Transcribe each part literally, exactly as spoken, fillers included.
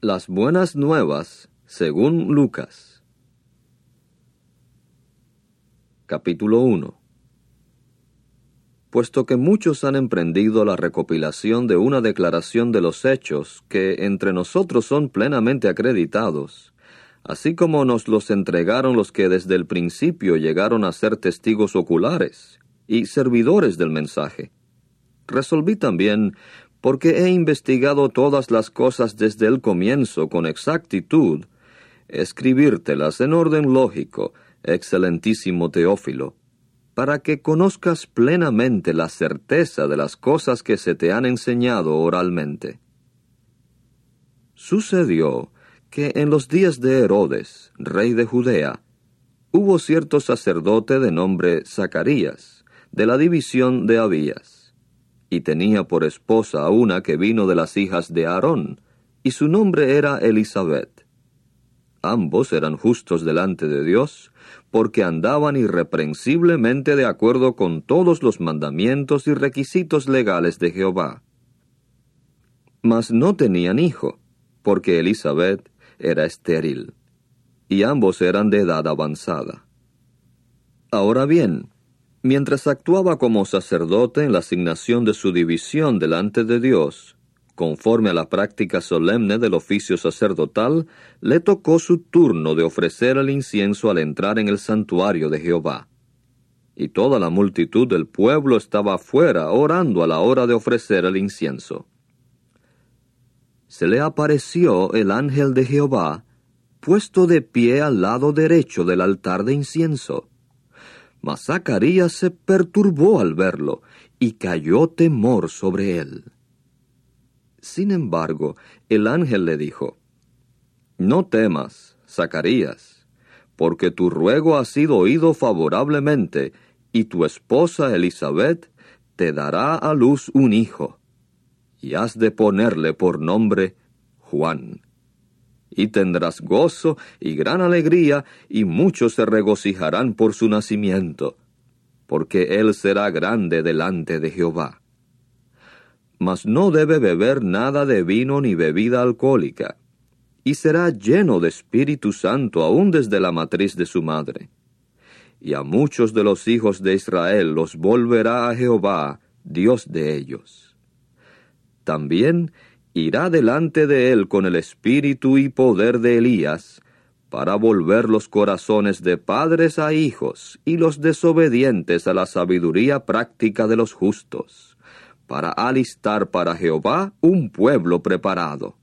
Las buenas nuevas según Lucas. Capítulo uno. Puesto que muchos han emprendido la recopilación de una declaración de los hechos que entre nosotros son plenamente acreditados, así como nos los entregaron los que desde el principio llegaron a ser testigos oculares y servidores del mensaje, resolví también, porque he investigado todas las cosas desde el comienzo con exactitud, escribírtelas en orden lógico, excelentísimo Teófilo, para que conozcas plenamente la certeza de las cosas que se te han enseñado oralmente. Sucedió que en los días de Herodes, rey de Judea, hubo cierto sacerdote de nombre Zacarías, de la división de Abías, y tenía por esposa a una que vino de las hijas de Aarón, y su nombre era Elisabet. Ambos eran justos delante de Dios, porque andaban irreprensiblemente de acuerdo con todos los mandamientos y requisitos legales de Jehová. Mas no tenían hijo, porque Elisabet era estéril, y ambos eran de edad avanzada. Ahora bien, mientras actuaba como sacerdote en la asignación de su división delante de Dios, conforme a la práctica solemne del oficio sacerdotal, le tocó su turno de ofrecer el incienso al entrar en el santuario de Jehová. Y toda la multitud del pueblo estaba afuera orando a la hora de ofrecer el incienso. Se le apareció el ángel de Jehová, puesto de pie al lado derecho del altar de incienso. Mas Zacarías se perturbó al verlo, y cayó temor sobre él. Sin embargo, el ángel le dijo: No temas, Zacarías, porque tu ruego ha sido oído favorablemente, y tu esposa Elisabet te dará a luz un hijo, y has de ponerle por nombre Juan. Y tendrás gozo y gran alegría, y muchos se regocijarán por su nacimiento, porque él será grande delante de Jehová. Mas no debe beber nada de vino ni bebida alcohólica, y será lleno de Espíritu Santo aún desde la matriz de su madre. Y a muchos de los hijos de Israel los volverá a Jehová, Dios de ellos. También irá delante de él con el espíritu y poder de Elías, para volver los corazones de padres a hijos, y los desobedientes a la sabiduría práctica de los justos, para alistar para Jehová un pueblo preparado.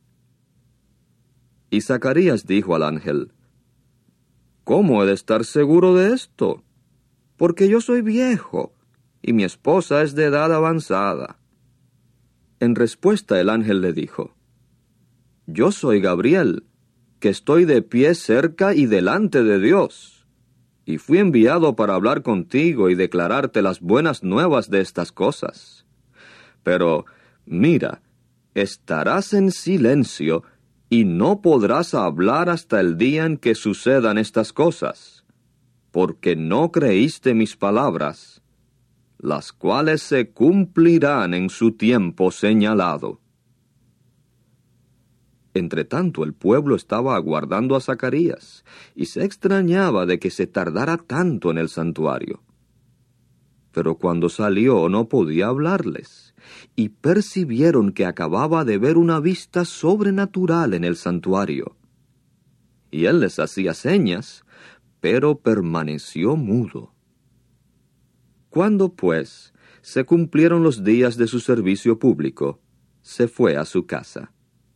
Y Zacarías dijo al ángel: ¿Cómo he de estar seguro de esto? Porque yo soy viejo, y mi esposa es de edad avanzada. En respuesta el ángel le dijo: Yo soy Gabriel, que estoy de pie cerca y delante de Dios, y fui enviado para hablar contigo y declararte las buenas nuevas de estas cosas. Pero, mira, estarás en silencio, y no podrás hablar hasta el día en que sucedan estas cosas, porque no creíste mis palabras, las cuales se cumplirán en su tiempo señalado. Entretanto el pueblo estaba aguardando a Zacarías, y se extrañaba de que se tardara tanto en el santuario. Pero cuando salió no podía hablarles, y percibieron que acababa de ver una vista sobrenatural en el santuario. Y él les hacía señas, pero permaneció mudo. Cuando, pues, se cumplieron los días de su servicio público, se fue a su casa.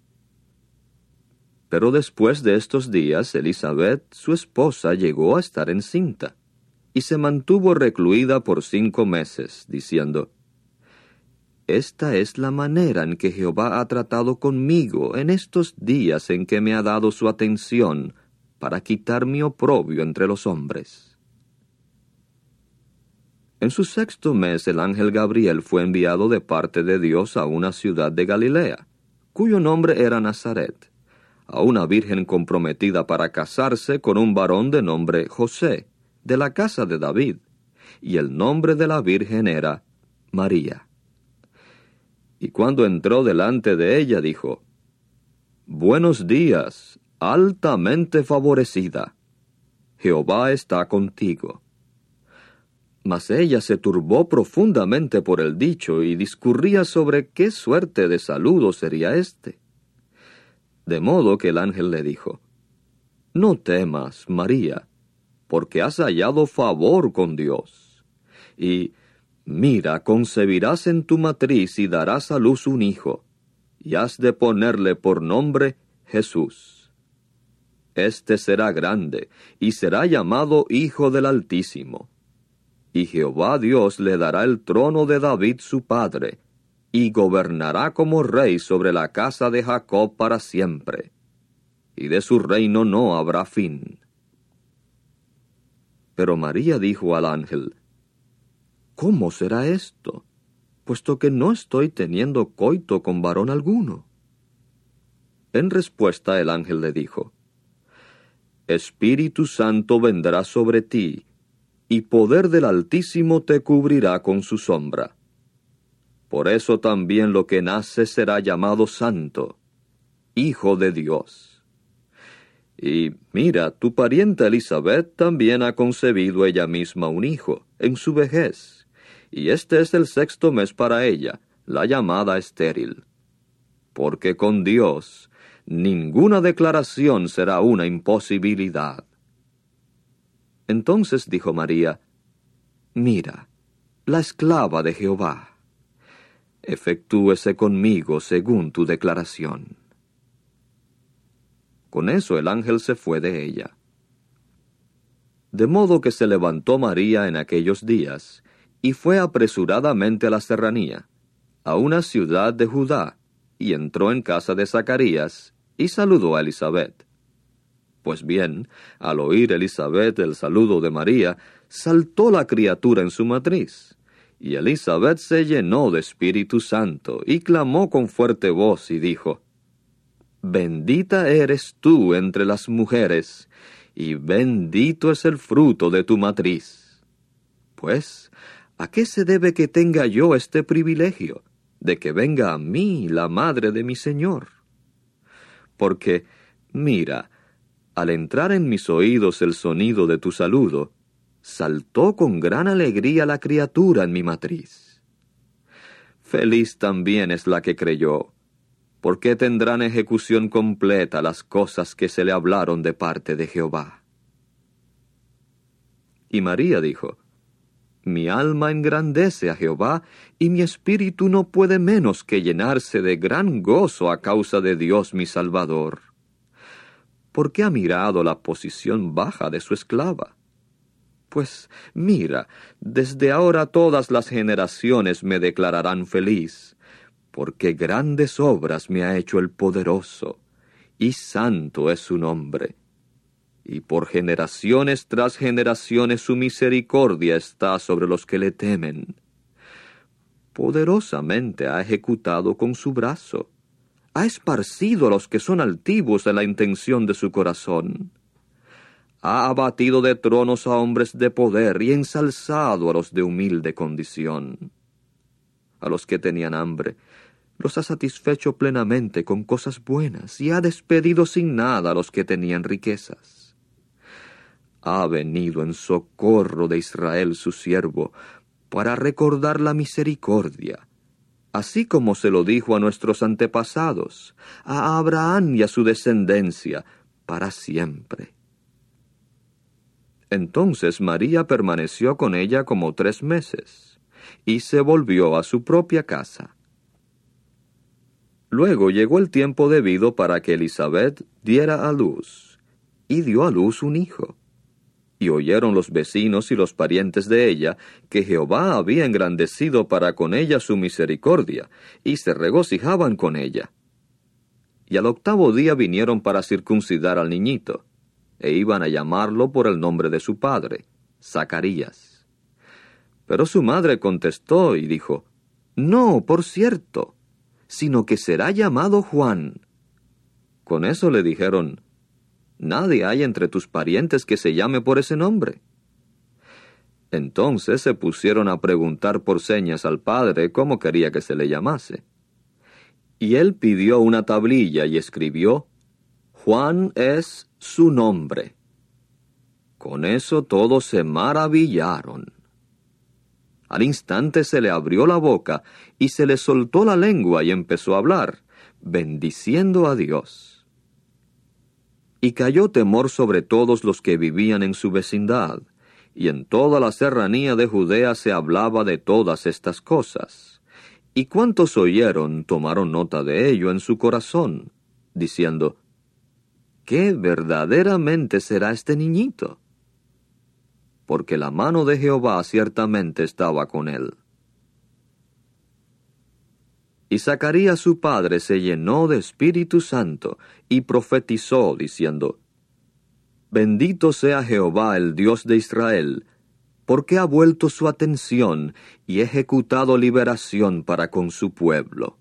Pero después de estos días, Elisabet, su esposa, llegó a estar encinta, y se mantuvo recluida por cinco meses, diciendo: Esta es la manera en que Jehová ha tratado conmigo en estos días en que me ha dado su atención, para quitar mi oprobio entre los hombres. En su sexto mes el ángel Gabriel fue enviado de parte de Dios a una ciudad de Galilea, cuyo nombre era Nazaret, a una virgen comprometida para casarse con un varón de nombre José, de la casa de David, y el nombre de la virgen era María. Y cuando entró delante de ella, dijo: buenos días, altamente favorecida. Jehová está contigo. Mas ella se turbó profundamente por el dicho y discurría sobre qué suerte de saludo sería éste. De modo que el ángel le dijo: No temas, María, porque has hallado favor con Dios. Y, mira, concebirás en tu matriz y darás a luz un hijo, y has de ponerle por nombre Jesús. Este será grande, y será llamado Hijo del Altísimo. Y Jehová Dios le dará el trono de David su padre, y gobernará como rey sobre la casa de Jacob para siempre, y de su reino no habrá fin. Pero María dijo al ángel: ¿Cómo será esto, puesto que no estoy teniendo coito con varón alguno? En respuesta el ángel le dijo: Espíritu Santo vendrá sobre ti, y poder del Altísimo te cubrirá con su sombra. Por eso también lo que nace será llamado Santo, Hijo de Dios. Y mira, tu parienta Elisabet también ha concebido ella misma un hijo, en su vejez, y este es el sexto mes para ella, la llamada estéril. Porque con Dios ninguna declaración será una imposibilidad. Entonces dijo María: Mira, la esclava de Jehová, efectúese conmigo según tu declaración. Con eso el ángel se fue de ella. De modo que se levantó María en aquellos días, y fue apresuradamente a la serranía, a una ciudad de Judá, y entró en casa de Zacarías, y saludó a Elisabet. Pues bien, al oír Elisabet el saludo de María, saltó la criatura en su matriz, y Elisabet se llenó de Espíritu Santo, y clamó con fuerte voz, y dijo: Bendita eres tú entre las mujeres, y bendito es el fruto de tu matriz. Pues, ¿a qué se debe que tenga yo este privilegio, de que venga a mí la madre de mi Señor? Porque, mira, al entrar en mis oídos el sonido de tu saludo, saltó con gran alegría la criatura en mi matriz. Feliz también es la que creyó, porque tendrán ejecución completa las cosas que se le hablaron de parte de Jehová. Y María dijo: Mi alma engrandece a Jehová, y mi espíritu no puede menos que llenarse de gran gozo a causa de Dios mi Salvador, porque ha mirado la posición baja de su esclava. Pues mira, desde ahora todas las generaciones me declararán feliz, porque grandes obras me ha hecho el poderoso, y santo es su nombre. Y por generaciones tras generaciones su misericordia está sobre los que le temen. Poderosamente ha ejecutado con su brazo, ha esparcido a los que son altivos en la intención de su corazón. Ha abatido de tronos a hombres de poder y ensalzado a los de humilde condición. A los que tenían hambre los ha satisfecho plenamente con cosas buenas, y ha despedido sin nada a los que tenían riquezas. Ha venido en socorro de Israel su siervo, para recordar la misericordia, así como se lo dijo a nuestros antepasados, a Abraham y a su descendencia, para siempre. Entonces María permaneció con ella como tres meses, y se volvió a su propia casa. Luego llegó el tiempo debido para que Elisabet diera a luz, y dio a luz un hijo. Y oyeron los vecinos y los parientes de ella que Jehová había engrandecido para con ella su misericordia, y se regocijaban con ella. Y al octavo día vinieron para circuncidar al niñito, e iban a llamarlo por el nombre de su padre, Zacarías. Pero su madre contestó y dijo: No, por cierto, sino que será llamado Juan. Con eso le dijeron: Nadie hay entre tus parientes que se llame por ese nombre. Entonces se pusieron a preguntar por señas al padre cómo quería que se le llamase. Y él pidió una tablilla y escribió: Juan es su nombre. Con eso todos se maravillaron. Al instante se le abrió la boca y se le soltó la lengua y empezó a hablar, bendiciendo a Dios. Y cayó temor sobre todos los que vivían en su vecindad, y en toda la serranía de Judea se hablaba de todas estas cosas. Y cuantos oyeron tomaron nota de ello en su corazón, diciendo: ¿Qué verdaderamente será este niñito? Porque la mano de Jehová ciertamente estaba con él. Y Zacarías su padre se llenó de Espíritu Santo, y profetizó, diciendo: Bendito sea Jehová el Dios de Israel, porque ha vuelto su atención y ejecutado liberación para con su pueblo.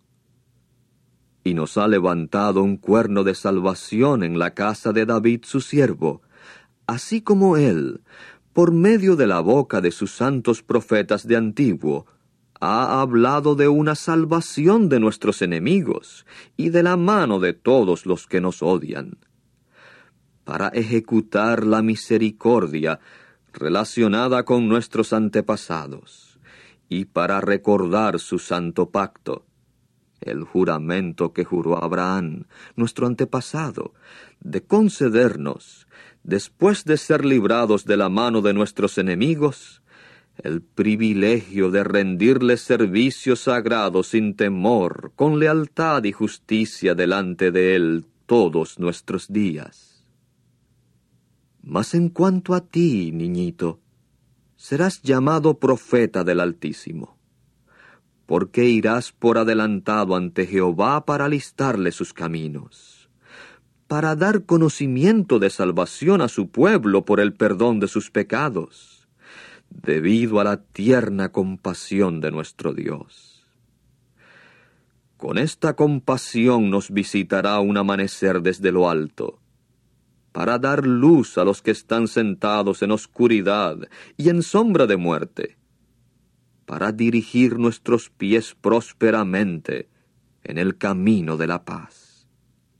Y nos ha levantado un cuerno de salvación en la casa de David su siervo, así como él, por medio de la boca de sus santos profetas de antiguo, ha hablado de una salvación de nuestros enemigos y de la mano de todos los que nos odian, para ejecutar la misericordia relacionada con nuestros antepasados, y para recordar su santo pacto, el juramento que juró Abraham, nuestro antepasado, de concedernos, después de ser librados de la mano de nuestros enemigos, el privilegio de rendirles servicio sagrado sin temor, con lealtad y justicia delante de él todos nuestros días. Mas en cuanto a ti, niñito, serás llamado profeta del Altísimo, porque irás por adelantado ante Jehová para alistarle sus caminos, para dar conocimiento de salvación a su pueblo por el perdón de sus pecados, debido a la tierna compasión de nuestro Dios. Con esta compasión nos visitará un amanecer desde lo alto, para dar luz a los que están sentados en oscuridad y en sombra de muerte, para dirigir nuestros pies prósperamente en el camino de la paz.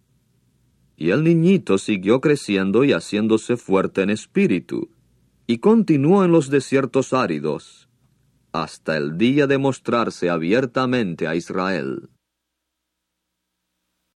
Y el niñito siguió creciendo y haciéndose fuerte en espíritu, y continuó en los desiertos áridos, hasta el día de mostrarse abiertamente a Israel.